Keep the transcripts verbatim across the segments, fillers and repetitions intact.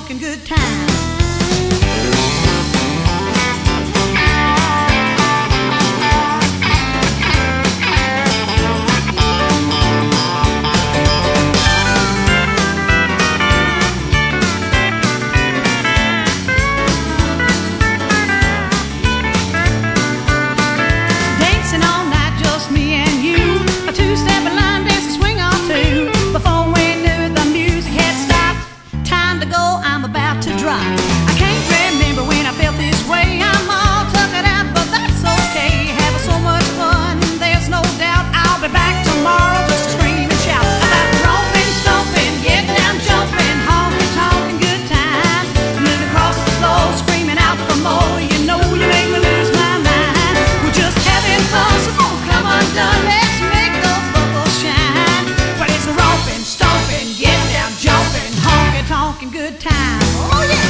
honky-tonkin' good time. I can't remember when I felt this way. I'm all tuckered out, but that's okay. Having so much fun, there's no doubt. I'll be back tomorrow just to scream and shout about romping, stomping, get down, jumping, honky-tonkin' good time. Moving across the floor, screaming out for more. You know you make me lose my mind. We're just having fun, so don't come undone. Let's make those buckles shine. Well, it's a romping, stomping, get down, jumping, honky-tonkin' good time. Oh yeah.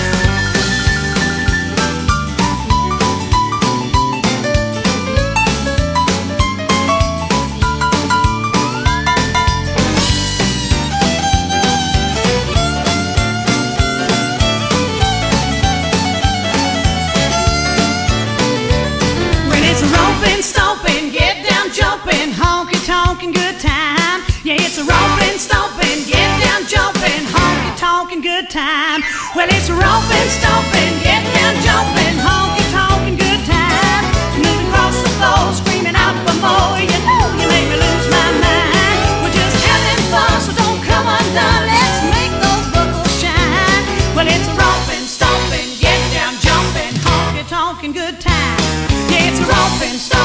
Romping, stomping, get down, jumping, honky-tonkin' good time. Yeah, it's a romping, stomping, get down, jumping, honky-tonkin' good time. Well, it's a romping, stomping, get down, jumping, honky-tonkin' good time. Moving across the floor, screaming out for more. You know you make me lose my mind. We're just having fun, so don't come undone. Let's make those buckles shine. Well, it's a romping, stomping, get down, jumping, honky-tonkin' good time. Yeah, it's a romping, stomping.